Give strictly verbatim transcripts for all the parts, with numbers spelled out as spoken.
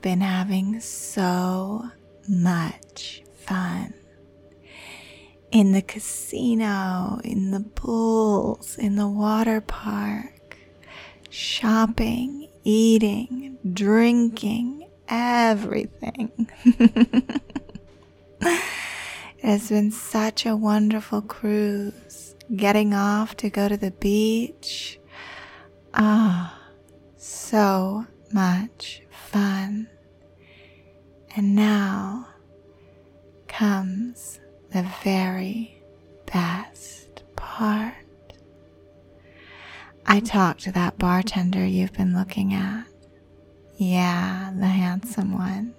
been having so much fun. In the casino, in the pools, in the water park, shopping, eating, drinking, everything. It has been such a wonderful cruise, getting off to go to the beach. Ah, so much fun. And now comes the very best part. I talked to that bartender you've been looking at. Yeah, the handsome one.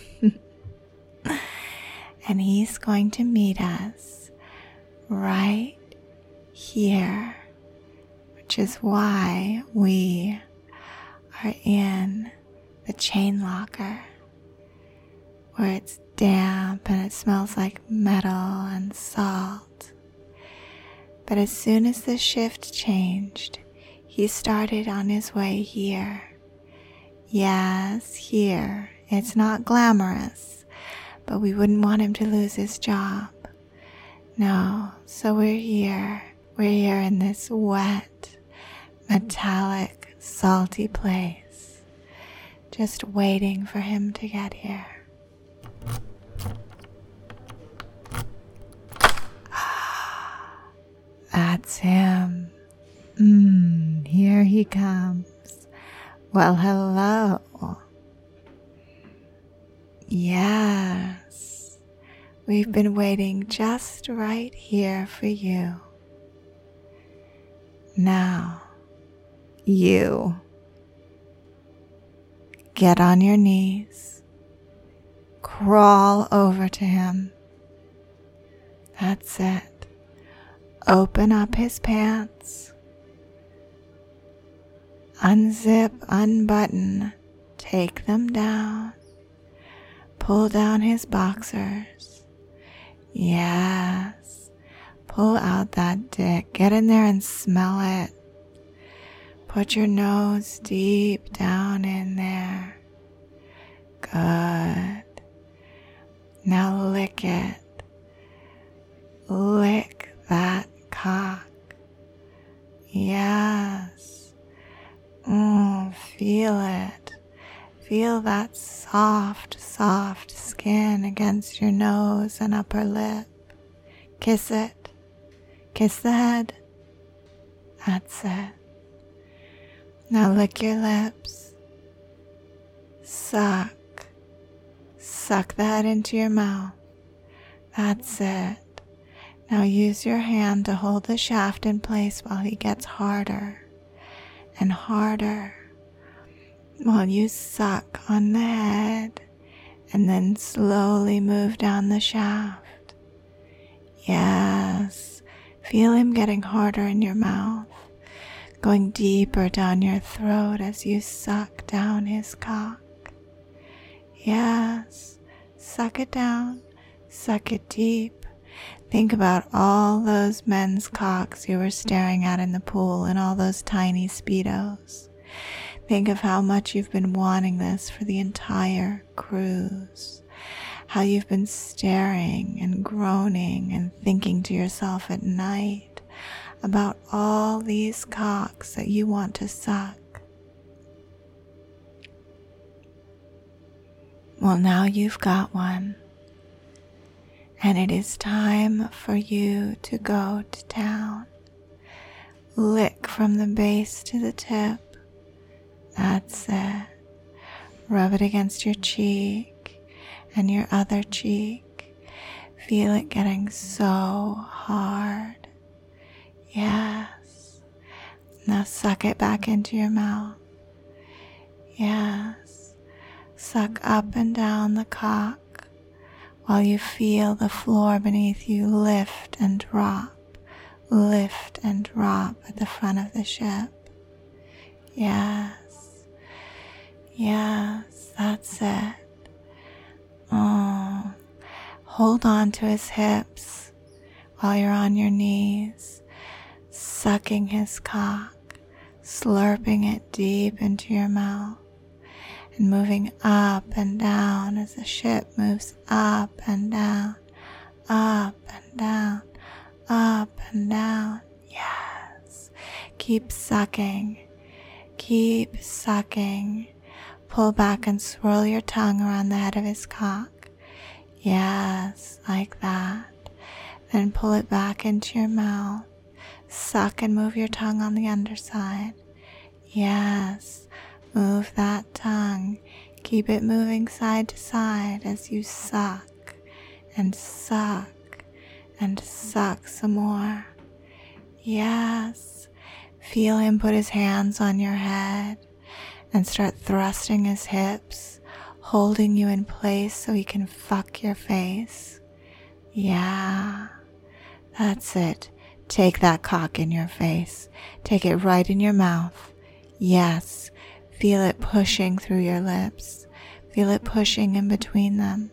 And he's going to meet us right here, which is why we are in the chain locker, where it's damp and it smells like metal and salt. But as soon as the shift changed, he started on his way here. Yes, here. It's not glamorous, but we wouldn't want him to lose his job. No, so we're here. We're here in this wet, metallic, salty place, just waiting for him to get here. That's him. Mmm, here he comes. Well, hello. Yes, we've been waiting just right here for you. Now, you get on your knees, crawl over to him. That's it. Open up his pants. Unzip, unbutton, take them down. Pull down his boxers. Yes. Pull out that dick. Get in there and smell it. Put your nose deep down in there. Good. Now lick it. Lick that cock. Yes. Mm, feel it. Feel that soft, soft skin against your nose and upper lip. Kiss it. Kiss the head. That's it. Now lick your lips. Suck. Suck the head into your mouth. That's it. Now use your hand to hold the shaft in place while he gets harder and harder, while you suck on the head and then slowly move down the shaft. Yes, feel him getting harder in your mouth, going deeper down your throat as you suck down his cock. Yes, suck it down, suck it deep. Think about all those men's cocks you were staring at in the pool and all those tiny Speedos. Think of how much you've been wanting this for the entire cruise. How you've been staring and groaning and thinking to yourself at night about all these cocks that you want to suck. Well, now you've got one. And it is time for you to go to town. Lick from the base to the tip. That's it. Rub it against your cheek and your other cheek. Feel it getting so hard. Yes. Now suck it back into your mouth. Yes. Suck up and down the cock, while you feel the floor beneath you lift and drop, lift and drop at the front of the ship. Yes, yes, that's it. Oh, hold on to his hips while you're on your knees, sucking his cock, slurping it deep into your mouth. and moving up and down as the ship moves up and down, up and down, up and down. Yes. Keep sucking. Keep sucking. Pull back and swirl your tongue around the head of his cock. Yes, like that. Then pull it back into your mouth. Suck and move your tongue on the underside. Yes, move that tongue. Keep it moving side to side as you suck and suck and suck some more. Yes, feel him put his hands on your head and start thrusting his hips, holding you in place so he can fuck your face. Yeah, that's it. Take that cock in your face. Take it right in your mouth. Yes, feel it pushing through your lips. Feel it pushing in between them.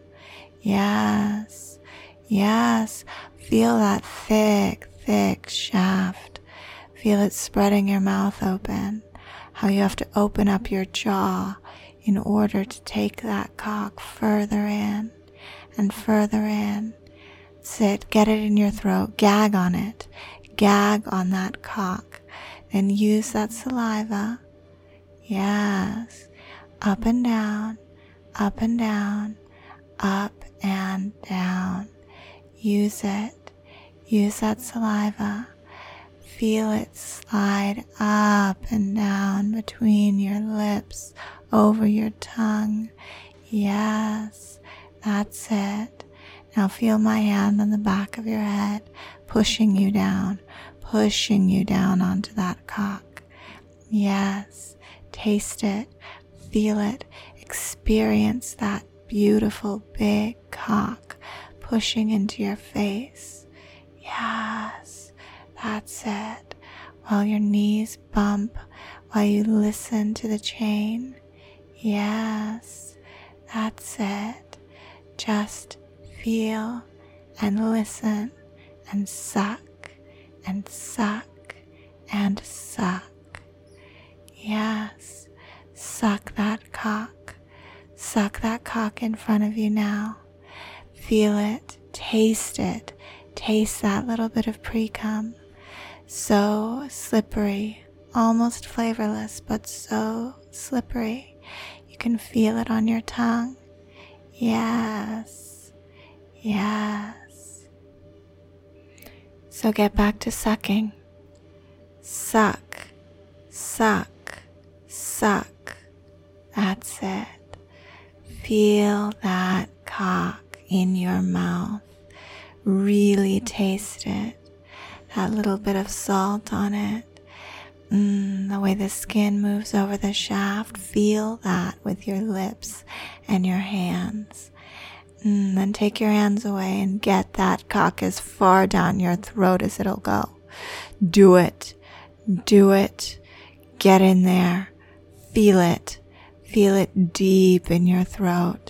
Yes, yes, feel that thick, thick shaft. Feel it spreading your mouth open. How you have to open up your jaw in order to take that cock further in and further in. Sit, get it in your throat, gag on it, gag on that cock, then use that saliva. Yes, up and down, up and down, up and down. Use it, use that saliva. Feel it slide up and down between your lips, over your tongue. Yes, that's it. Now feel my hand on the back of your head, pushing you down, pushing you down onto that cock. Yes, taste it, feel it, experience that beautiful big cock pushing into your face. Yes, that's it. While your knees bump, while you listen to the chain. Yes, that's it. Just feel and listen and suck and suck and suck. Yes, suck that cock. Suck that cock in front of you now. Feel it, taste it, taste that little bit of pre-cum. So slippery, almost flavorless, but so slippery. You can feel it on your tongue. Yes, yes. So get back to sucking. Suck, suck, suck. That's it. Feel that cock in your mouth. Really taste it. That little bit of salt on it. Mm, the way the skin moves over the shaft, feel that with your lips and your hands. Mm, then take your hands away and get that cock as far down your throat as it'll go. Do it. Do it. Get in there. Feel it. Feel it deep in your throat.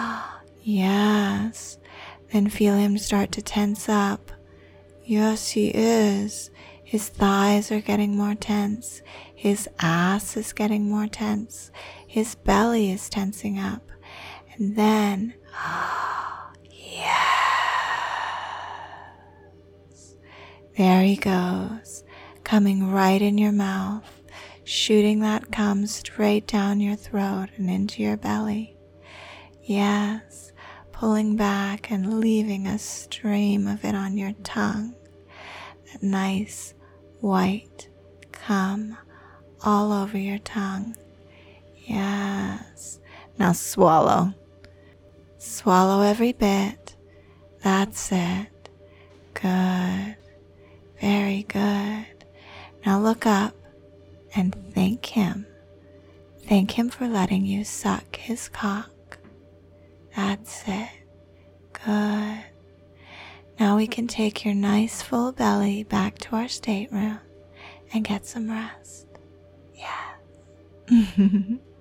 Yes. Then feel him start to tense up. Yes, he is. His thighs are getting more tense. His ass is getting more tense. His belly is tensing up. And then, yes. There he goes, coming right in your mouth, shooting that cum straight down your throat and into your belly. Yes, pulling back and leaving a stream of it on your tongue. That nice white cum all over your tongue. Yes. Now swallow. Swallow every bit. That's it. Good. Very good. Now look up and thank him. Thank him for letting you suck his cock. That's it. Good. Now we can take your nice full belly back to our stateroom and get some rest. Yes.